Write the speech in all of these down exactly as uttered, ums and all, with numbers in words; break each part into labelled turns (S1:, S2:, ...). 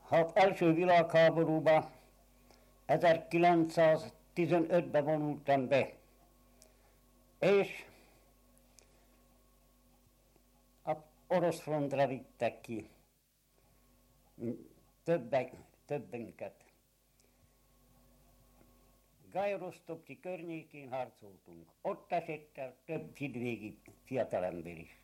S1: Hát első világháborúban ezerkilencszáztizenötben vonultam be, és a orosz frontra vittek ki többek, többünket. Gajrosztopci környékén harcoltunk. Ott esett el több hidvégi fiatalember is.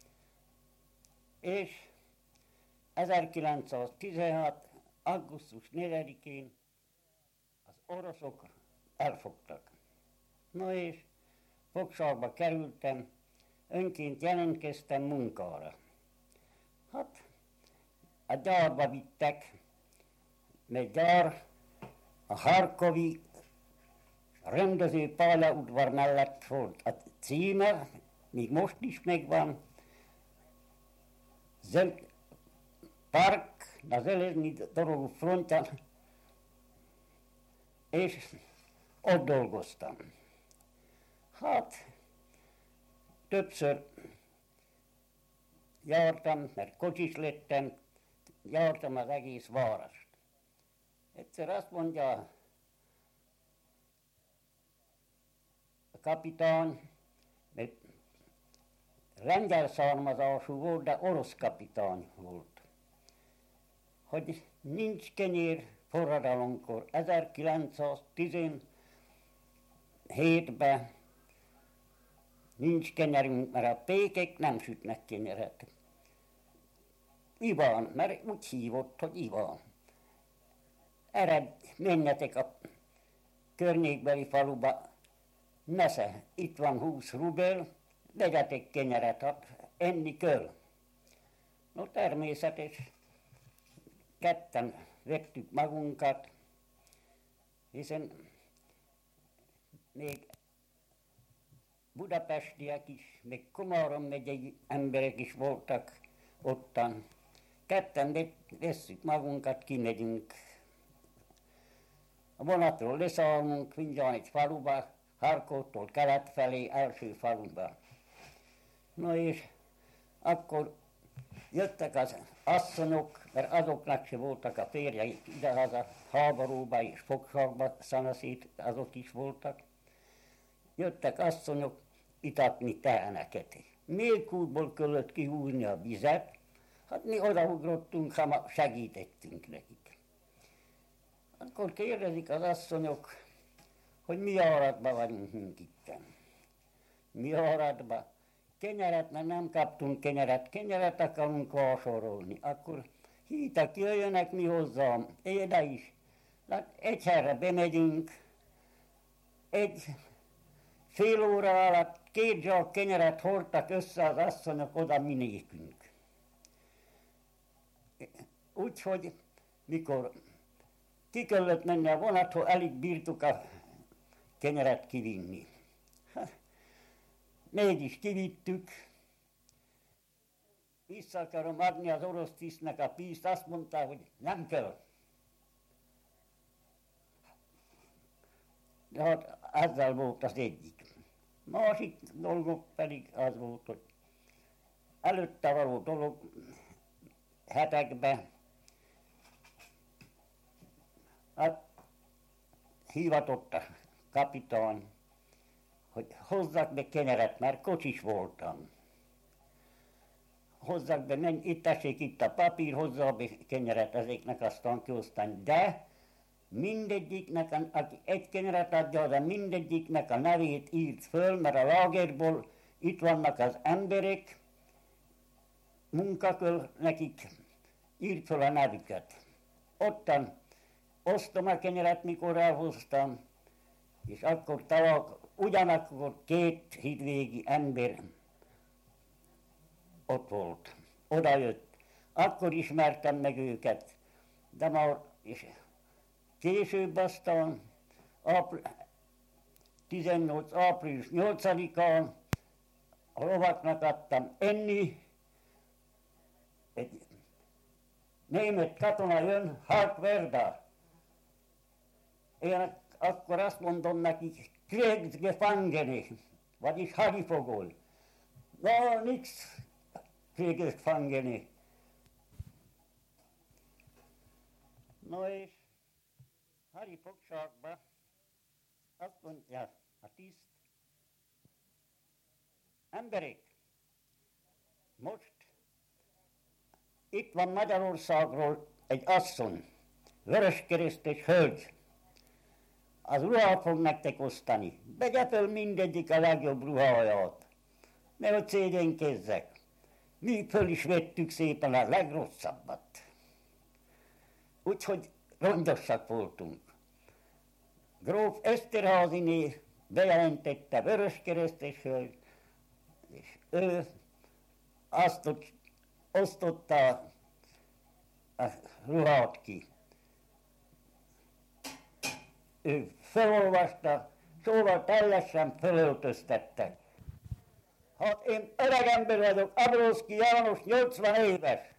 S1: És ezerkilencszáztizenhat. augusztus negyedikén az oroszok elfogtak. No és fogságba kerültem, önként jelentkeztem munkára. Hát a gyárba vittek, mert gyár a Harkovi rendező pályaudvar mellett volt a címe, még most is megvan, Zel- Park na Železní dorogu fronton, és ott dolgoztam. Hát többször jártam, mert kocsis lettem, jártam az egész várost. Egyszer azt mondja a kapitány, mert lengyel származású volt, de orosz kapitány volt, hogy nincs kenyér forradalomkor, ezerkilencszáztizenhétben nincs kenyerünk, mert a pékek nem sütnek kenyeret. Iván, mert úgy hívott, hogy Iván. Erre menjetek a környékbeli faluba, nesze, itt van húsz rubel, vegyetek kenyeret, hát enni kell. No természetes, ketten vettük magunkat, hiszen még budapestiek is, még Komárom megyei emberek is voltak ottan. Ketten vesszük magunkat, kimegyünk. A vonatról leszállunk, mindjárt egy faluba, Harkótól kelet felé, első faluba. No és akkor jöttek az asszonyok, mert azoknak se voltak a férjeik idehaza, háborúba és fogságba szanaszét, azok is voltak. Jöttek asszonyok itatni teheneket. Mélkútból kellett kihúzni a vizet, hát mi odaugrottunk, ha segítettünk nekik. Akkor kérdezik az asszonyok, hogy mi áradban vagyunk mink itten. Mi áradban? Kenyeret, mert nem kaptunk kenyeret, kenyeret akarunk vásárolni. Akkor hítek, jöjjönek mi hozzám, éde is. Hát egyszerre bemegyünk, egy fél óra alatt két zsák kenyeret hordtak össze az asszonyok oda mi nékünk. Úgyhogy mikor ki kellett menni a vonathoz, elég bírtuk a kenyeret kivinni. Mégis kivittük, vissza akarom adni az orosz tisztnek a pénzt, azt mondta, hogy nem kell. De hát ezzel volt az egyik. Másik dolgok pedig az volt, hogy előtte való dolog hetekben, hát hivatott a kapitány, hogy hozzak be kenyeret, mert kocsis voltam. Hozzak be, menj, itt tessék itt a papír, hozzá be kenyeret ezeknek, aztán kiosztani. De mindegyiknek, aki egy kenyeret adja, de mindegyiknek a nevét írt föl, mert a lágerból itt vannak az emberek, munkaköl nekik, írt föl a nevüket. Ottan osztom a kenyeret, mikor elhoztam, és akkor talán ugyanakkor két hidvégi ember ott volt, oda jött. Akkor ismertem meg őket, de már és később aztán ápr- tizennyolc április nyolcadikán a lovaknak adtam enni, egy német katona jön, Hartwerda. Én akkor azt mondom neki, Kriegsgefangene, vagyis hadifogol. Na, nix Kriegsgefangene. No és Hari fogságba azt mondja a tiszt, emberek, most itt van Magyarországról egy asszony, vöröskeresztes hölgy, az ruhát fog nektek osztani. Vegye föl mindegyik a legjobb ruháját, nehogy szégyenkezzek. Mi föl is vettük szépen a legrosszabbat. Úgyhogy rondosak voltunk. Gróf Eszterházyné bejelentette vöröskeresztes hölgy, és ő azt osztotta a ruhát ki. Ő felolvasta, szóval teljesen felöltöztettek. Hát én öreg ember vagyok, Abrószky János, nyolcvan éves.